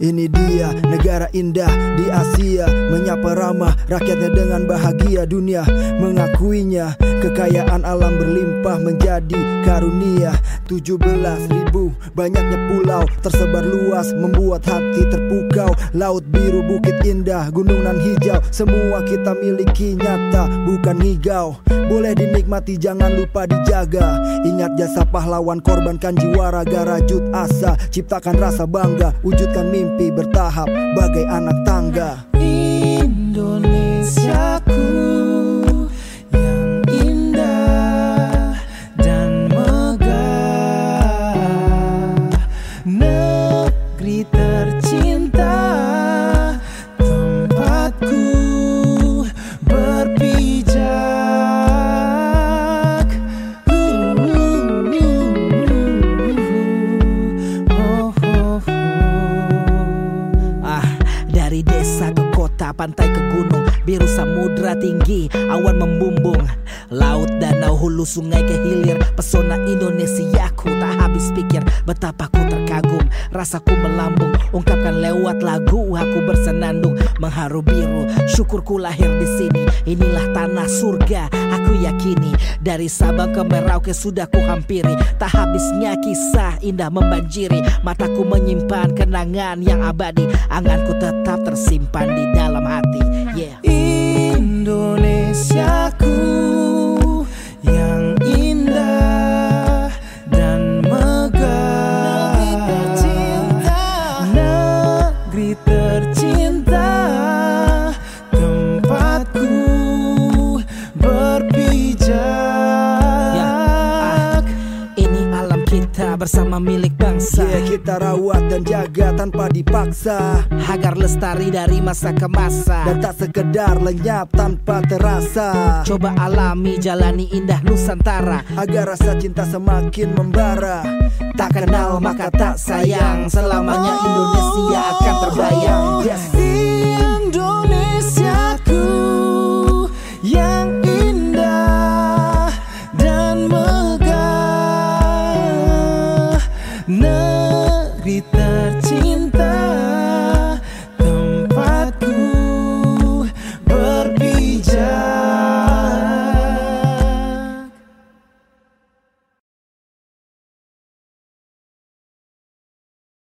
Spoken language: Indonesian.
Ini dia negara indah di Asia, menyapa ramah rakyatnya dengan bahagia. Dunia mengakuinya, kekayaan alam berlimpah menjadi karunia. 17.000 banyaknya pulau tersebar luas, membuat hati terpukau. Laut biru, bukit indah, gunung nan hijau, semua kita miliki nyata, bukan ngigau. Boleh dinikmati, jangan lupa dijaga. Ingat jasa pahlawan, korbankan jiwa, raga, rajut asa, ciptakan rasa bangga, wujudkan mimpi bertahap bagai anak tangga. Indonesiaku yang indah dan megah, negeri tercinta, tempatku berpijak. Dari desa ke kota, pantai ke gunung, biru samudra tinggi, awan membumbung, laut, danau, hulu, sungai ke hilir. Pesona Indonesiaku tak habis pikir, betapa ku terkagum, rasaku melambung, ungkapkan lewat lagu. Aku bersenandung mengharu biru, syukurku lahir di sini. Inilah tanah surga, aku yakini. Dari Sabang ke Merauke sudah ku hampiri, tak habisnya kisah indah membanjiri. Mataku menyimpan kenangan yang abadi, anganku tetap tersimpan di dalam hati. Yeah. Indonesiaku yang indah dan megah, negeri tercinta, tempatku berpijak. Ini alam kita bersama milik bangsa. Kita rawat dan jaga tanpa dipaksa, agar lestari dari masa ke masa, dan tak sekedar lenyap tanpa terasa. Coba alami, jalani indah Nusantara, agar rasa cinta semakin membara. Tak kenal maka tak sayang, selamanya Indonesia akan terbayang. Yes. Indonesiaku yang indah dan megah, negeri tercinta,